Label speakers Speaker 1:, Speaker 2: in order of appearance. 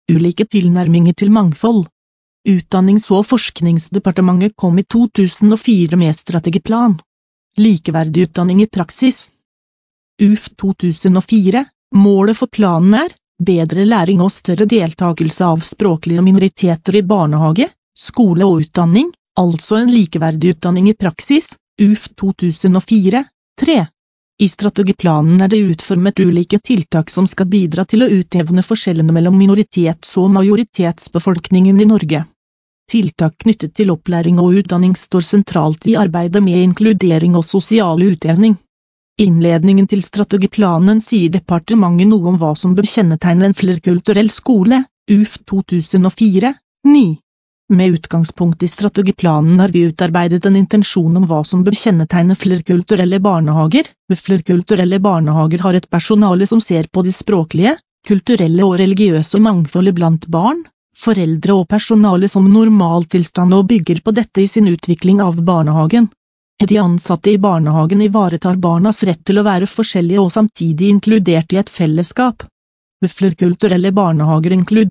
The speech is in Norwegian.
Speaker 1: Ulike tilnærminger til mangfold. Utdannings- og forskningsdepartementet kom i 2004 med strategiplan. Likeverdig utdanning i praksis. UF 2004. Målet for planen er bedre læring og større deltakelse av språklige minoriteter i barnehage, skole og utdanning, altså en likeverdig utdanning i praksis. UF 2004. 3. I strategiplanen er det utformet ulike tiltak som skal bidra til å utjevne forskjellene mellom minoritets- og majoritetsbefolkningen i Norge. Tiltak knyttet til opplæring og utdanning står sentralt i arbeidet med inkludering og sosial utjevning. Innledningen til strategiplanen sier departementet noe om hva som bør kjennetegne en flerkulturell skole. UF 2004. 9. Med utgangspunkt i strategiplanen har vi utarbeidet en intensjon om hva som bør kjennetegne flerkulturelle barnehager. Flerkulturelle barnehager har et personale som ser på det språklige, kulturelle og religiøse mangfoldet blant barn, foreldre og personale som normaltilstand og bygger på dette i sin utvikling av barnehagen. De ansatte i barnehagen ivaretar barnas rett til å være forskjellige og samtidig inkludert i et fellesskap. Flerkulturelle barnehager inkluderer